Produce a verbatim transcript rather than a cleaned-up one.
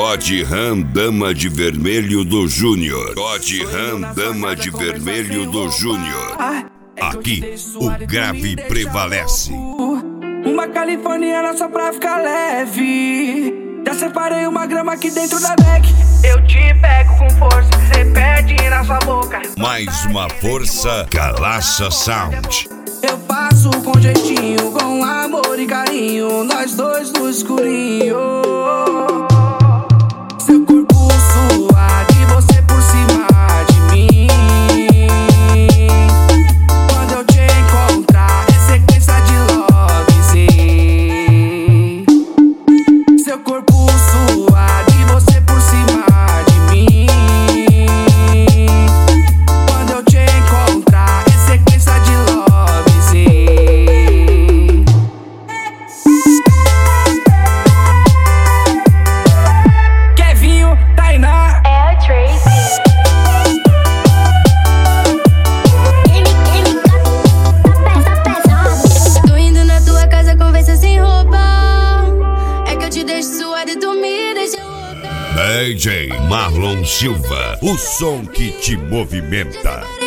Todd Ram, Dama de Vermelho do Júnior. Todd Ram, Dama de Vermelho do Júnior. Aqui, o grave prevalece. Uma californiana só pra ficar leve. Já separei uma grama aqui dentro da bag. Eu te pego com força, cê perde na sua boca. Mais uma força, Galaça Sound. Eu faço com jeitinho, com amor e carinho, nós dois no escurinho. Seu corpo suave, você por cima de mim. Quando eu te encontrar, é sequência de love, sim. Seu corpo suave, você por cima de mim. Quando eu te encontrar, é sequência de love, sim. Kevinho, Tainá, É o Tracy. Tô indo na tua casa, conversa sem roupa. É que eu te deixo suar e dormir, deixa eu voltar. D J Marlon Silva, o som que te movimenta.